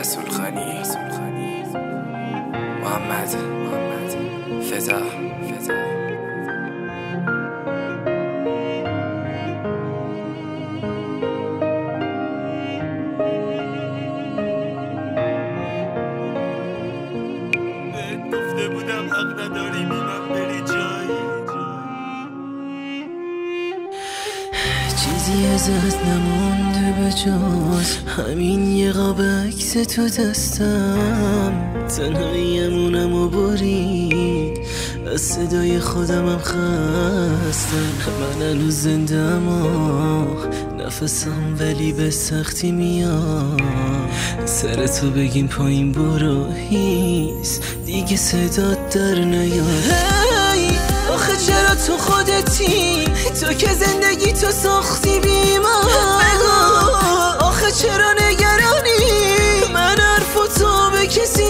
رسول خانی محمد فضا گفته بودم حق نداری بیمم بری جایی چیزی ازت نمونده به جز همین یه قاب عکس تو دستم. تنهاییمونم و برید از صدای خودمم خستم. من هنوز زندم و نفسم ولی به سختی میاد. سر تو بگیم پایین برو هیس دیگه صدات در نیاد. آخه چرا تو خودتی تو که زندگی تو ساختی بیمان. آخه چرا نگرانی من حرفو تو به کسی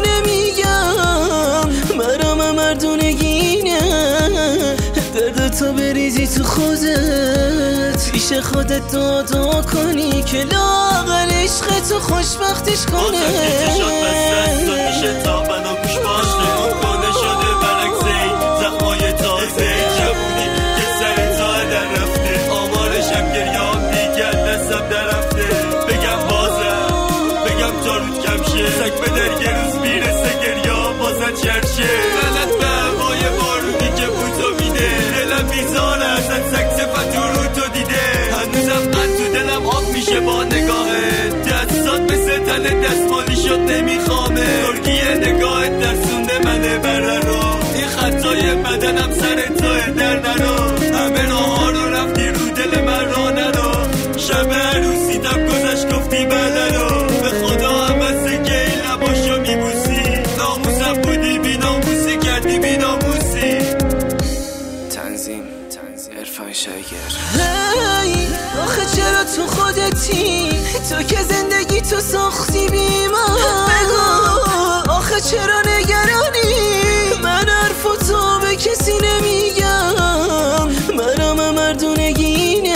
نمیگم. برام مردونگینه درد تو بریزی تو خودت پیش خودت دعا کنی که لااقل عشق تو خوشبختش کنه. آزم شد بس دست تو میشه تا منو گوش باشه کنه شده برعکسی زخمای تازه جوونی که سر تا در رفته آمارشم گریام دیگر دستم در رفته. بگم بازم بگم تا رود کم شه سک به در یه روز میرسه گریا بازن چرشه. غلط به هوای بارونی که بوتو میده دلم بیزاره ازت سک صفت رو تو دیده. هنوزم قد تو دلم آب میشه با نگاهه دستات مثل تن دستمالی شد نمیخوامه. ترکیه نگاهت درسونده منه بره رو این خطای بدنم سر توه در نرو. همه راها رو رفتی رو دل من را نرو. شب عروسیدم گذشت گفتی بله رو به خدا همسه که این لباشو میبوسی. ناموسم بودی بی ناموسی کردی بی ناموسی. تنظیم عرفان شاگر. آخه چرا تو خودتی تو که زندگی تو ساختی بیمان. آخه چرا نگرانی من حرفو تو به کسی نمیگم. برام مردونگینه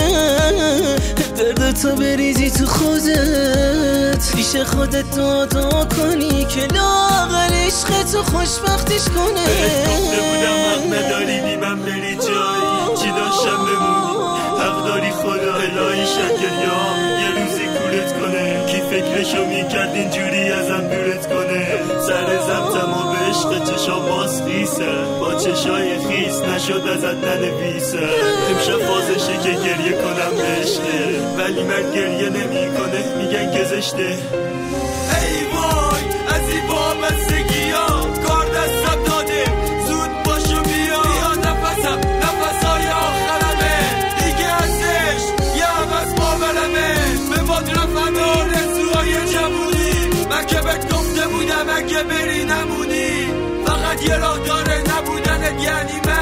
درد تو بریزی تو خودت پیش خودت دعا کنی که لااقل عشق تو خوشبختش کنه. گفته بودم حق نداری بیمم بری جایی چی داشتم بمونی حق داری خدا الهی شکریام یه روزی کورت کنه. کی فکرشو میکرد اینجوری ازم دورت کنه. سر زمزم و به عشق چشام باز خیسه با چشای خیس نشد ازت ننویسه. امشب فازشه که گریه کنم به عشقه ولی مرد گریه نمی کنه میگن که زشته. ای وای از این وابستگی ها کار دستم داده زود باشو بیا نفسهای آخرمه دیگه ازش یه عوض باورمه. به باد رفتن آرزوهای جوونی من که بهت گفته بودم اگه بری نمونی. فقط یه راه داره نبودنت یعنی من